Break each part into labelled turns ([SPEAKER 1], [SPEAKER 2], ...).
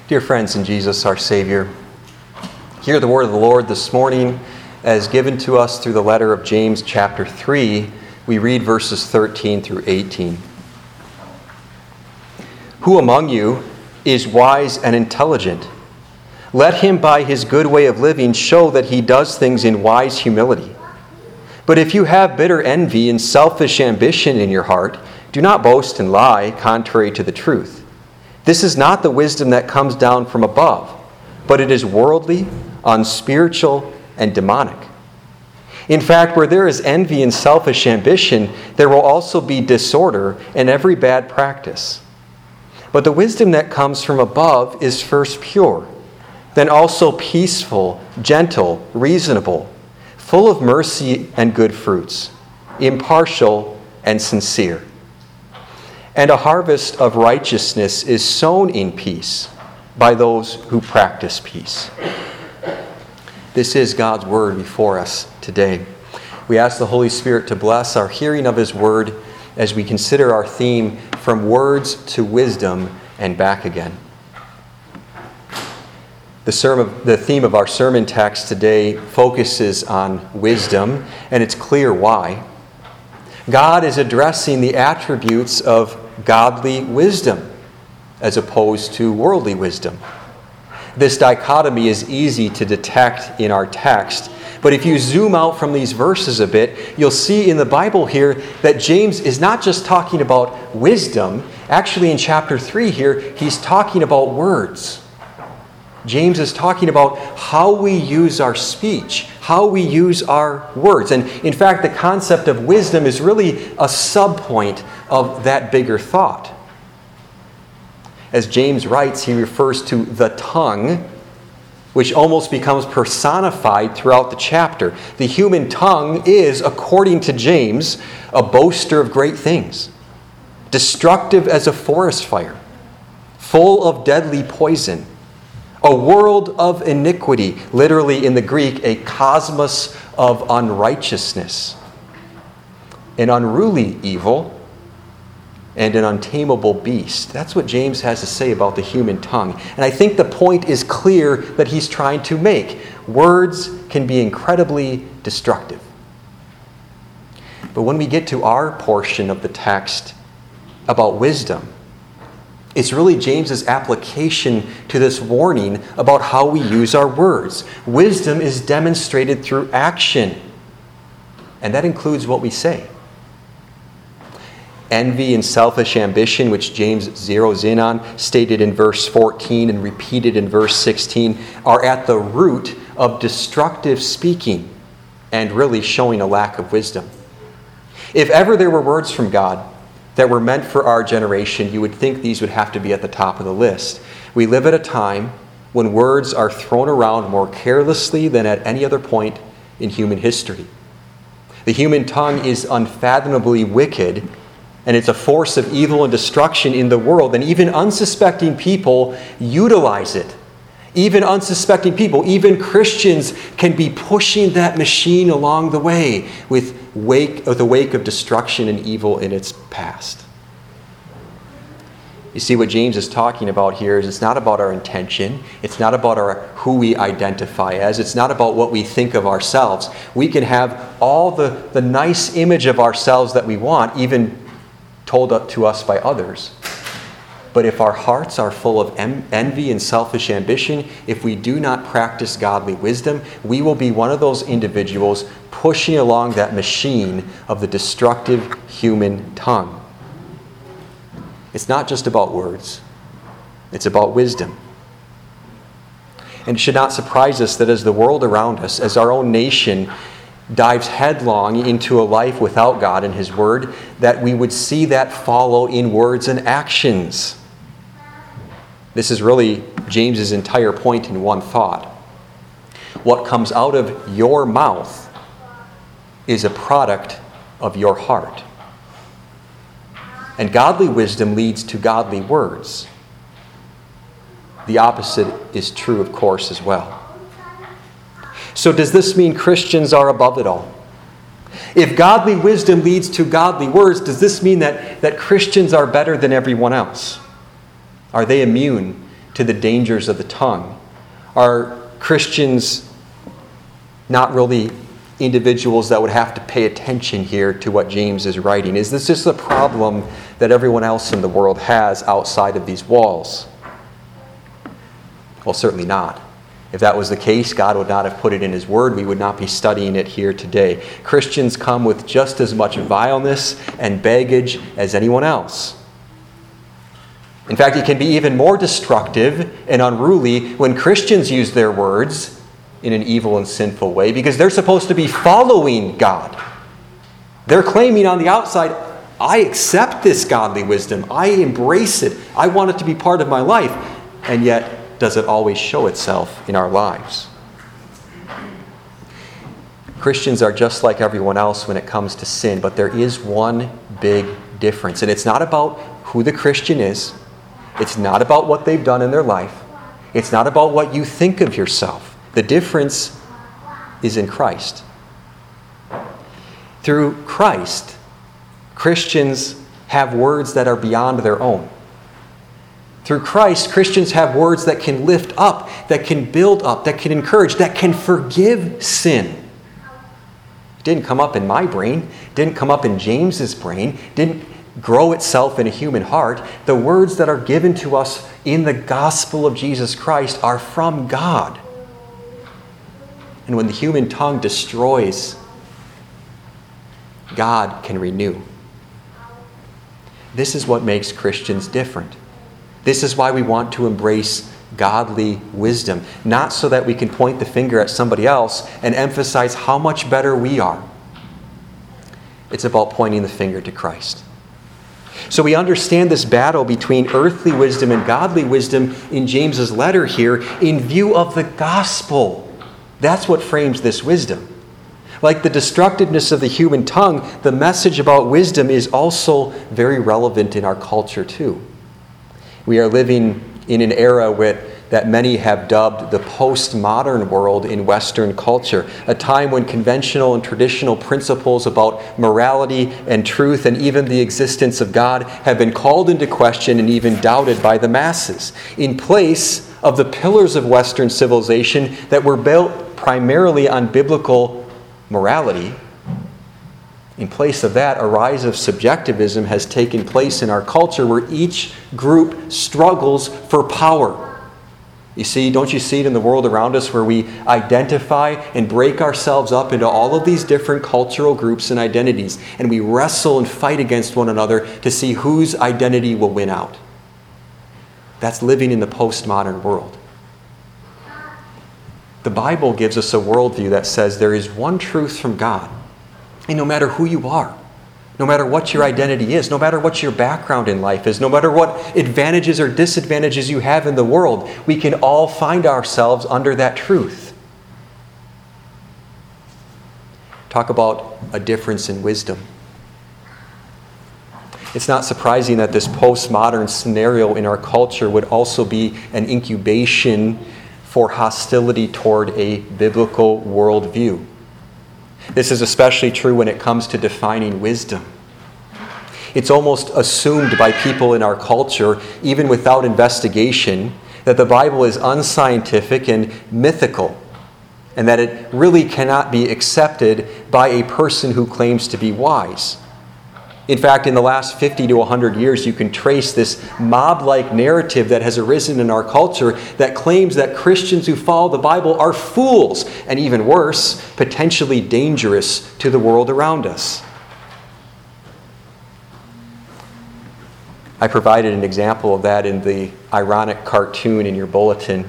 [SPEAKER 1] Dear friends in Jesus, our Savior, hear the word of the Lord this morning as given to us through the letter of James chapter 3. We read verses 13 through 18. Who among you is wise and intelligent? Let him by his good way of living show that he does things in wise humility. But if you have bitter envy and selfish ambition in your heart, do not boast and lie contrary to the truth. This is not the wisdom that comes down from above, but it is worldly, unspiritual, and demonic. In fact, where there is envy and selfish ambition, there will also be disorder and every bad practice. But the wisdom that comes from above is first pure, then also peaceful, gentle, reasonable, full of mercy and good fruits, impartial and sincere. And a harvest of righteousness is sown in peace by those who practice peace. This is God's word before us today. We ask the Holy Spirit to bless our hearing of His word as we consider our theme, From Words to Wisdom and Back Again. The theme of our sermon text today focuses on wisdom, and it's clear why. God is addressing the attributes of godly wisdom as opposed to worldly wisdom. This dichotomy is easy to detect in our text, but if you zoom out from these verses a bit, you'll see in the Bible here that James is not just talking about wisdom. Actually, in chapter 3 here, he's talking about words. James is talking about how we use our speech, how we use our words. And in fact, the concept of wisdom is really a subpoint of that bigger thought. As James writes, he refers to the tongue, which almost becomes personified throughout the chapter. The human tongue is, according to James, a boaster of great things, destructive as a forest fire, full of deadly poison, a world of iniquity, literally in the Greek, a cosmos of unrighteousness, an unruly evil, and an untamable beast. That's what James has to say about the human tongue. And I think the point is clear that he's trying to make. Words can be incredibly destructive. But when we get to our portion of the text about wisdom, it's really James's application to this warning about how we use our words. Wisdom is demonstrated through action, and that includes what we say. Envy and selfish ambition, which James zeroes in on, stated in verse 14 and repeated in verse 16, are at the root of destructive speaking and really showing a lack of wisdom. If ever there were words from God that were meant for our generation, you would think these would have to be at the top of the list. We live at a time when words are thrown around more carelessly than at any other point in human history. The human tongue is unfathomably wicked, and it's a force of evil and destruction in the world, and even unsuspecting people utilize it. Even unsuspecting people, even Christians, can be pushing that machine along the way with the wake of destruction and evil in its past. You see, what James is talking about here is it's not about our intention. It's not about who we identify as. It's not about what we think of ourselves. We can have all the nice image of ourselves that we want, even told up to us by others. But if our hearts are full of envy and selfish ambition, if we do not practice godly wisdom, we will be one of those individuals pushing along that machine of the destructive human tongue. It's not just about words. It's about wisdom. And it should not surprise us that as the world around us, as our own nation dives headlong into a life without God and His Word, that we would see that follow in words and actions. This is really James's entire point in one thought. What comes out of your mouth is a product of your heart. And godly wisdom leads to godly words. The opposite is true, of course, as well. So does this mean Christians are above it all? If godly wisdom leads to godly words, does this mean that Christians are better than everyone else? Are they immune to the dangers of the tongue? Are Christians not really individuals that would have to pay attention here to what James is writing? Is this just a problem that everyone else in the world has outside of these walls? Well, certainly not. If that was the case, God would not have put it in His Word. We would not be studying it here today. Christians come with just as much vileness and baggage as anyone else. In fact, it can be even more destructive and unruly when Christians use their words in an evil and sinful way, because they're supposed to be following God. They're claiming on the outside, I accept this godly wisdom. I embrace it. I want it to be part of my life. And yet, does it always show itself in our lives? Christians are just like everyone else when it comes to sin, but there is one big difference. And it's not about who the Christian is. It's not about what they've done in their life. It's not about what you think of yourself. The difference is in Christ. Through Christ, Christians have words that are beyond their own. Through Christ, Christians have words that can lift up, that can build up, that can encourage, that can forgive sin. It didn't come up in my brain, didn't come up in James's brain, didn't grow itself in a human heart. The words that are given to us in the gospel of Jesus Christ are from God. And when the human tongue destroys, God can renew. This is what makes Christians different. This is why we want to embrace godly wisdom, not so that we can point the finger at somebody else and emphasize how much better we are. It's about pointing the finger to Christ. So we understand this battle between earthly wisdom and godly wisdom in James's letter here in view of the gospel. That's what frames this wisdom. Like the destructiveness of the human tongue, the message about wisdom is also very relevant in our culture too. We are living in an era that many have dubbed the postmodern world in Western culture, a time when conventional and traditional principles about morality and truth and even the existence of God have been called into question and even doubted by the masses, in place of the pillars of Western civilization that were built primarily on biblical morality. In place of that, a rise of subjectivism has taken place in our culture where each group struggles for power. Don't you see it in the world around us where we identify and break ourselves up into all of these different cultural groups and identities, and we wrestle and fight against one another to see whose identity will win out? That's living in the postmodern world. The Bible gives us a worldview that says there is one truth from God. And no matter who you are, no matter what your identity is, no matter what your background in life is, no matter what advantages or disadvantages you have in the world, we can all find ourselves under that truth. Talk about a difference in wisdom. It's not surprising that this postmodern scenario in our culture would also be an incubation for hostility toward a biblical worldview. This is especially true when it comes to defining wisdom. It's almost assumed by people in our culture, even without investigation, that the Bible is unscientific and mythical, and that it really cannot be accepted by a person who claims to be wise. In fact, in the last 50 to 100 years, you can trace this mob-like narrative that has arisen in our culture that claims that Christians who follow the Bible are fools, and even worse, potentially dangerous to the world around us. I provided an example of that in the ironic cartoon in your bulletin.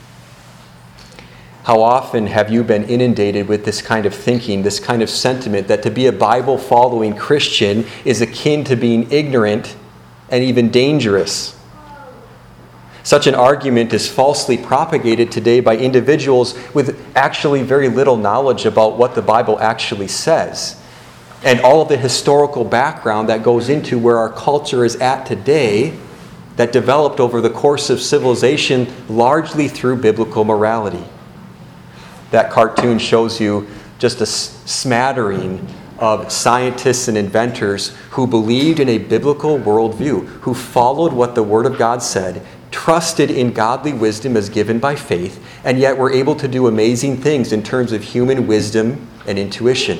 [SPEAKER 1] How often have you been inundated with this kind of thinking, this kind of sentiment that to be a Bible-following Christian is akin to being ignorant and even dangerous? Such an argument is falsely propagated today by individuals with actually very little knowledge about what the Bible actually says, and all of the historical background that goes into where our culture is at today that developed over the course of civilization largely through biblical morality. That cartoon shows you just a smattering of scientists and inventors who believed in a biblical worldview, who followed what the Word of God said, trusted in godly wisdom as given by faith, and yet were able to do amazing things in terms of human wisdom and intuition.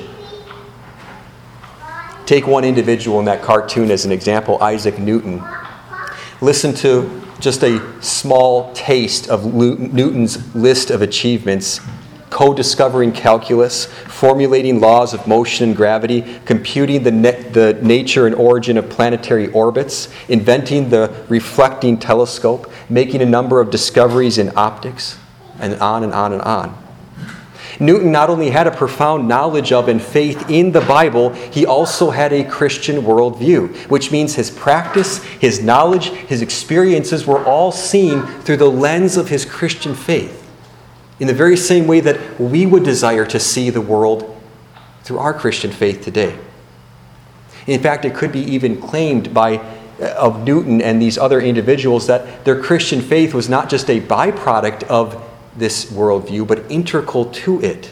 [SPEAKER 1] Take one individual in that cartoon as an example, Isaac Newton. Listen to just a small taste of Newton's list of achievements: co-discovering calculus, formulating laws of motion and gravity, computing the nature and origin of planetary orbits, inventing the reflecting telescope, making a number of discoveries in optics, and on and on and on. Newton not only had a profound knowledge of and faith in the Bible, he also had a Christian worldview, which means his practice, his knowledge, his experiences were all seen through the lens of his Christian faith, in the very same way that we would desire to see the world through our Christian faith today. In fact, it could be even claimed of Newton and these other individuals that their Christian faith was not just a byproduct of this worldview, but integral to it.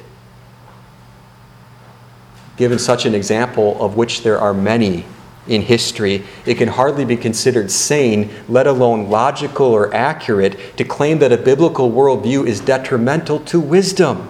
[SPEAKER 1] Given such an example, of which there are many in history, it can hardly be considered sane, let alone logical or accurate, to claim that a biblical worldview is detrimental to wisdom.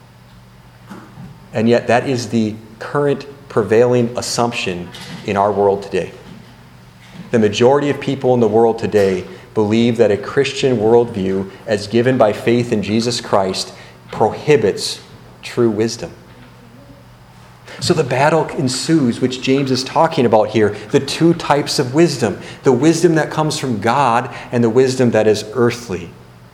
[SPEAKER 1] And yet that is the current prevailing assumption in our world today. The majority of people in the world today believe that a Christian worldview, as given by faith in Jesus Christ, prohibits true wisdom. So the battle ensues, which James is talking about here, the two types of wisdom: the wisdom that comes from God and the wisdom that is earthly.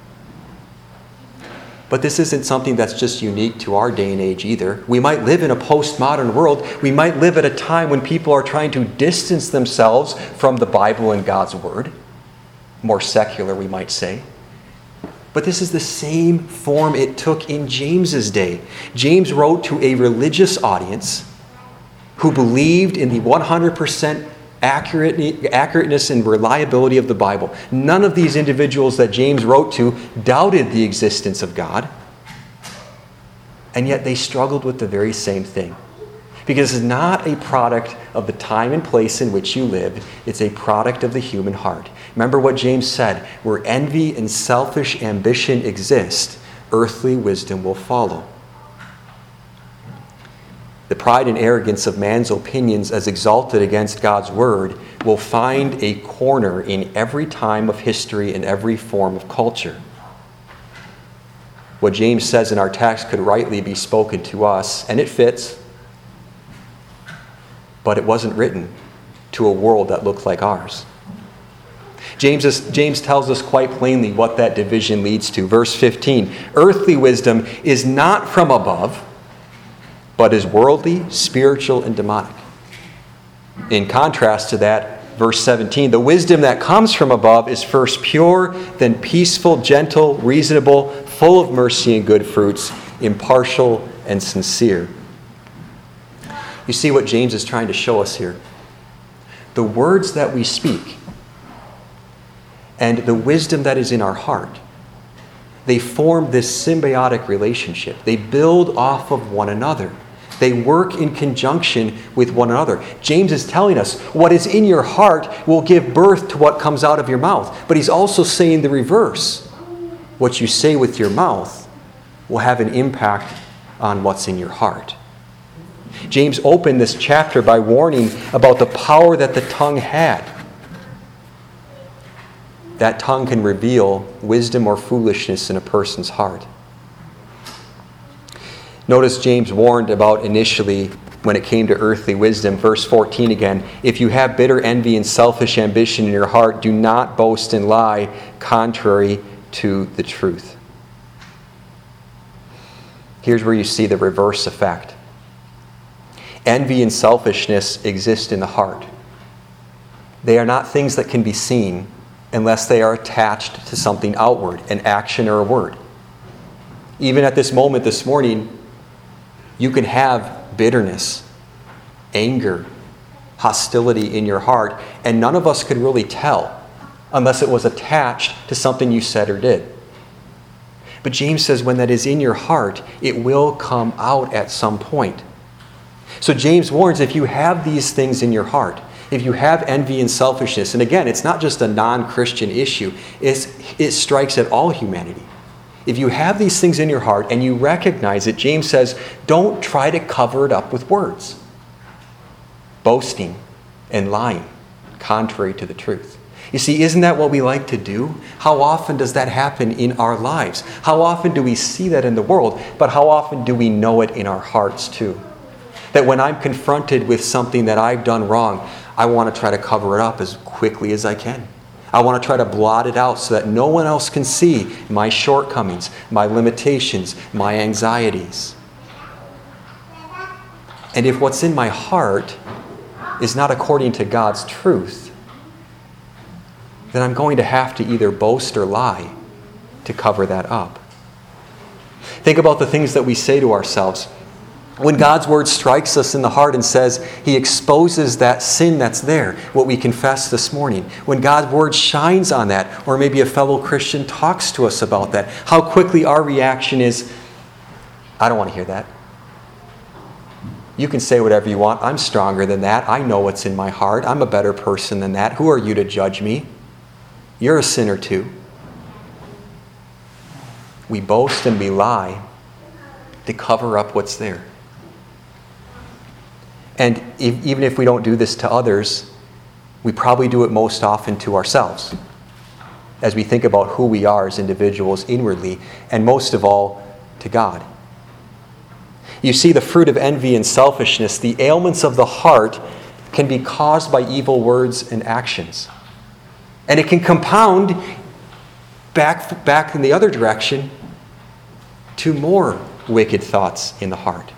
[SPEAKER 1] But this isn't something that's just unique to our day and age either. We might live in a postmodern world. We might live at a time when people are trying to distance themselves from the Bible and God's Word. More secular, we might say. But this is the same form it took in James's day. James wrote to a religious audience who believed in the 100% accurateness and reliability of the Bible. None of these individuals that James wrote to doubted the existence of God. And yet they struggled with the very same thing. Because it's not a product of the time and place in which you live. It's a product of the human heart. Remember what James said: where envy and selfish ambition exist, earthly wisdom will follow. The pride and arrogance of man's opinions as exalted against God's word will find a corner in every time of history and every form of culture. What James says in our text could rightly be spoken to us, and it fits, but it wasn't written to a world that looked like ours. James tells us quite plainly what that division leads to. Verse 15, earthly wisdom is not from above, but is worldly, spiritual, and demonic. In contrast to that, verse 17, the wisdom that comes from above is first pure, then peaceful, gentle, reasonable, full of mercy and good fruits, impartial and sincere. You see what James is trying to show us here? The words that we speak and the wisdom that is in our heart, they form this symbiotic relationship. They build off of one another. They work in conjunction with one another. James is telling us what is in your heart will give birth to what comes out of your mouth. But he's also saying the reverse. What you say with your mouth will have an impact on what's in your heart. James opened this chapter by warning about the power that the tongue had. That tongue can reveal wisdom or foolishness in a person's heart. Notice James warned about initially when it came to earthly wisdom. Verse 14 again, if you have bitter envy and selfish ambition in your heart, do not boast and lie contrary to the truth. Here's where you see the reverse effect. Envy and selfishness exist in the heart. They are not things that can be seen unless they are attached to something outward, an action or a word. Even at this moment this morning, you can have bitterness, anger, hostility in your heart, and none of us could really tell unless it was attached to something you said or did. But James says when that is in your heart, it will come out at some point. So James warns, if you have these things in your heart, if you have envy and selfishness, and again, it's not just a non-Christian issue, it strikes at all humanity. If you have these things in your heart and you recognize it, James says, don't try to cover it up with words. Boasting and lying, contrary to the truth. You see, isn't that what we like to do? How often does that happen in our lives? How often do we see that in the world? But how often do we know it in our hearts too? That when I'm confronted with something that I've done wrong, I want to try to cover it up as quickly as I can. I want to try to blot it out so that no one else can see my shortcomings, my limitations, my anxieties. And if what's in my heart is not according to God's truth, then I'm going to have to either boast or lie to cover that up. Think about the things that we say to ourselves. When God's word strikes us in the heart and says He exposes that sin that's there, what we confessed this morning, when God's word shines on that, or maybe a fellow Christian talks to us about that, how quickly our reaction is, I don't want to hear that. You can say whatever you want. I'm stronger than that. I know what's in my heart. I'm a better person than that. Who are you to judge me? You're a sinner too. We boast and we lie to cover up what's there. And even if we don't do this to others, we probably do it most often to ourselves as we think about who we are as individuals inwardly, and most of all, to God. You see, the fruit of envy and selfishness, the ailments of the heart, can be caused by evil words and actions. And it can compound back in the other direction to more wicked thoughts in the heart.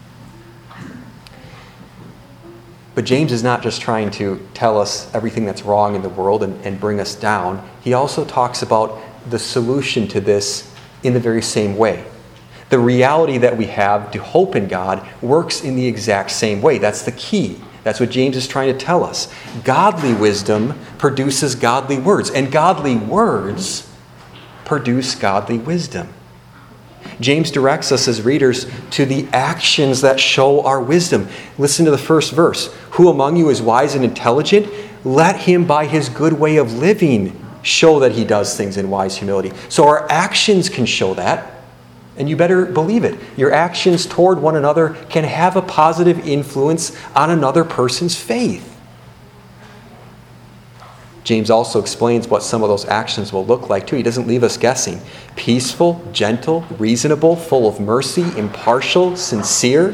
[SPEAKER 1] But James is not just trying to tell us everything that's wrong in the world and bring us down. He also talks about the solution to this in the very same way. The reality that we have to hope in God works in the exact same way. That's the key. That's what James is trying to tell us. Godly wisdom produces godly words, and godly words produce godly wisdom. James directs us as readers to the actions that show our wisdom. Listen to the first verse. Who among you is wise and intelligent? Let him by his good way of living show that he does things in wise humility. So our actions can show that, and you better believe it. Your actions toward one another can have a positive influence on another person's faith. James also explains what some of those actions will look like too. He doesn't leave us guessing. Peaceful, gentle, reasonable, full of mercy, impartial, sincere.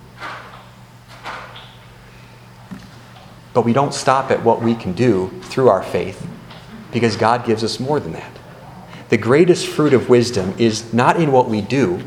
[SPEAKER 1] But we don't stop at what we can do through our faith, because God gives us more than that. The greatest fruit of wisdom is not in what we do,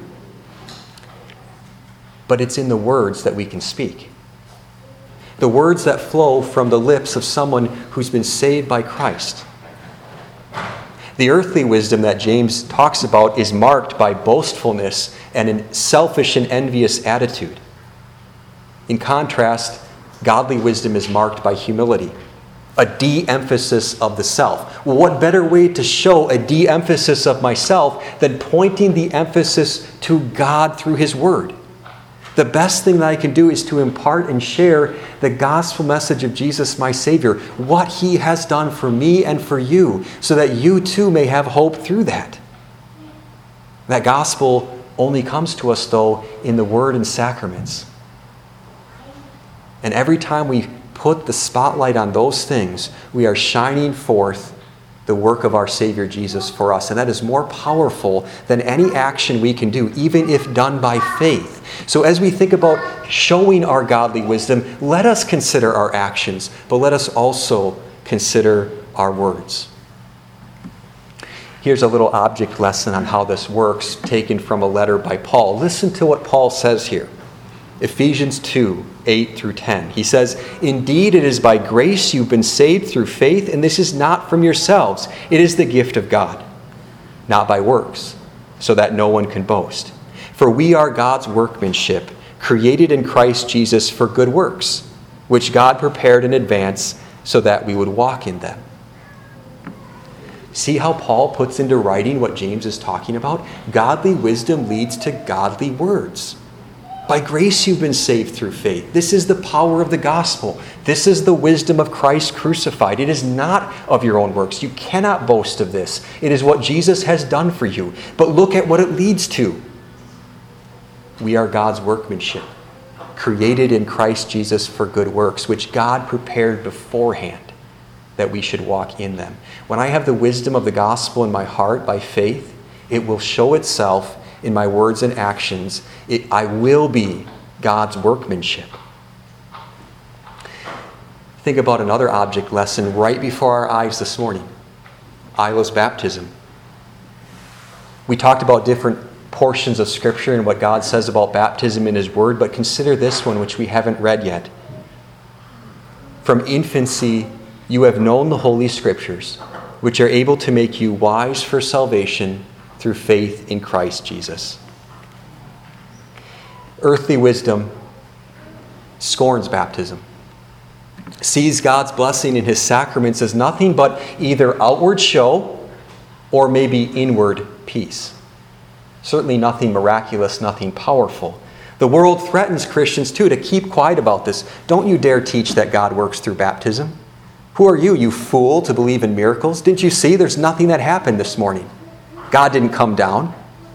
[SPEAKER 1] but it's in the words that we can speak. The words that flow from the lips of someone who's been saved by Christ. The earthly wisdom that James talks about is marked by boastfulness and a selfish and envious attitude. In contrast, godly wisdom is marked by humility, a de-emphasis of the self. Well, what better way to show a de-emphasis of myself than pointing the emphasis to God through His Word? The best thing that I can do is to impart and share the gospel message of Jesus, my Savior, what He has done for me and for you, so that you too may have hope through that. That gospel only comes to us, though, in the Word and sacraments. And every time we put the spotlight on those things, we are shining forth the work of our Savior Jesus for us. And that is more powerful than any action we can do, even if done by faith. So as we think about showing our godly wisdom, let us consider our actions, but let us also consider our words. Here's a little object lesson on how this works, taken from a letter by Paul. Listen to what Paul says here. Ephesians 2, 8 through 10. He says, "Indeed, it is by grace you've been saved through faith, and this is not from yourselves. It is the gift of God, not by works, so that no one can boast. For we are God's workmanship, created in Christ Jesus for good works, which God prepared in advance so that we would walk in them." See how Paul puts into writing what James is talking about? Godly wisdom leads to godly words. By grace you've been saved through faith. This is the power of the gospel. This is the wisdom of Christ crucified. It is not of your own works. You cannot boast of this. It is what Jesus has done for you. But look at what it leads to. We are God's workmanship, created in Christ Jesus for good works, which God prepared beforehand that we should walk in them. When I have the wisdom of the gospel in my heart by faith, it will show itself in my words and actions. I will be God's workmanship. Think about another object lesson right before our eyes this morning. Isla's baptism. We talked about different portions of Scripture and what God says about baptism in His Word, but consider this one, which we haven't read yet. From infancy you have known the Holy Scriptures, which are able to make you wise for salvation through faith in Christ Jesus. Earthly wisdom scorns baptism, sees God's blessing in His sacraments as nothing but either outward show or maybe inward peace. Certainly nothing miraculous, nothing powerful. The world threatens Christians too to keep quiet about this. Don't you dare teach that God works through baptism. Who are you, you fool, to believe in miracles? Didn't you see there's nothing that happened this morning? God didn't come down.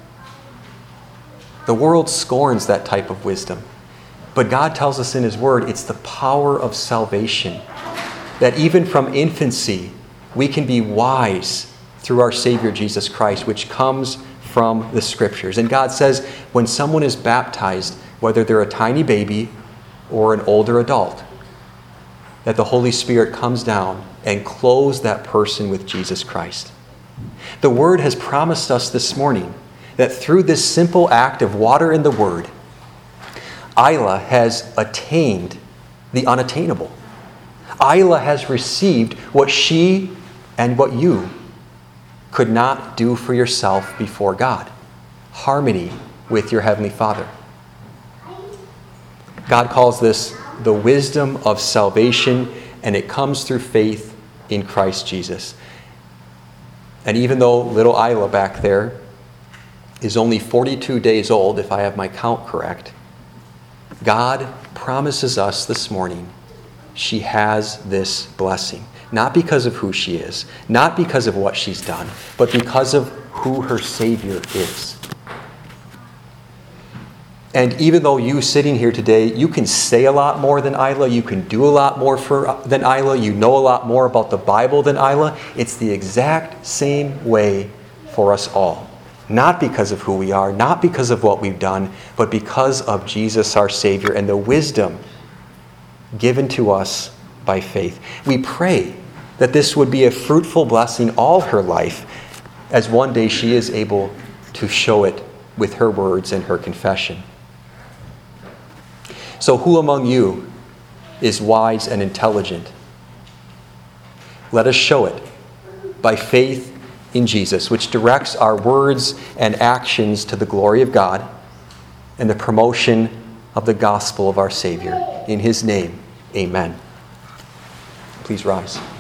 [SPEAKER 1] The world scorns that type of wisdom. But God tells us in His Word it's the power of salvation. That even from infancy, we can be wise through our Savior Jesus Christ, which comes from the Scriptures. And God says when someone is baptized, whether they're a tiny baby or an older adult, that the Holy Spirit comes down and clothes that person with Jesus Christ. The Word has promised us this morning that through this simple act of water in the Word, Isla has attained the unattainable. Isla has received what she and what you could not do for yourself before God. Harmony with your Heavenly Father. God calls this the wisdom of salvation, and it comes through faith in Christ Jesus. And even though little Isla back there is only 42 days old, if I have my count correct, God promises us this morning she has this blessing. Not because of who she is, not because of what she's done, but because of who her Savior is. And even though you sitting here today, you can say a lot more than Isla, you can do a lot more than Isla, you know a lot more about the Bible than Isla, it's the exact same way for us all. Not because of who we are, not because of what we've done, but because of Jesus our Savior and the wisdom given to us by faith. We pray that this would be a fruitful blessing all her life, as one day she is able to show it with her words and her confession. So who among you is wise and intelligent? Let us show it by faith in Jesus, which directs our words and actions to the glory of God and the promotion of the gospel of our Savior. In His name, amen. Please rise.